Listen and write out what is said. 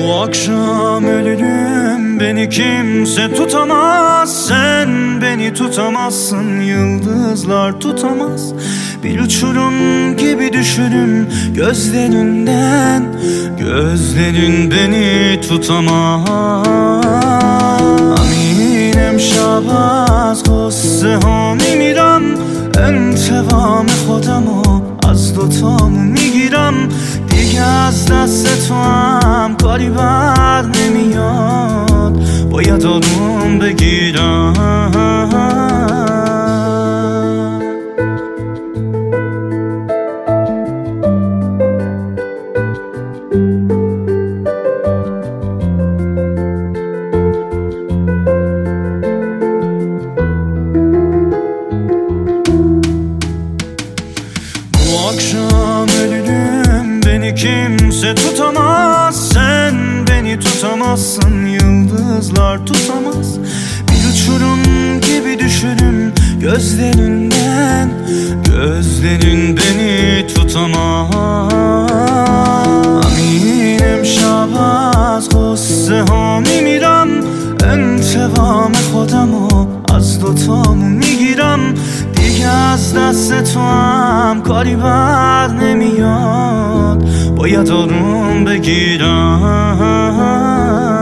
Bu akşam ölürüm, beni kimse tutamaz. Sen beni tutamazsın, yıldızlar tutamaz. Bir uçurum gibi düşürüm gözlerinden. Gözlerin beni tutamaz. امینم شب از قصه ها میمیرم. انتقام خودمو از دوتامو میگیرم. دیگه از دست تو هم کاری بر نمیاد. باید آروم بگیرم. Bu akşam ölürüm, beni kimse tutamaz. Sen beni tutamazsın, yıldızlar tutamaz. Bir uçurum gibi düşürüm gözlerinden. Gözlerin beni tutamaz. امینم شب از قصه ها میمیرم. انتقام خودمو از دوتامو میگیرم. دیگه از دست تو هم کاری بر نمیاد. باید آروم بگیرم.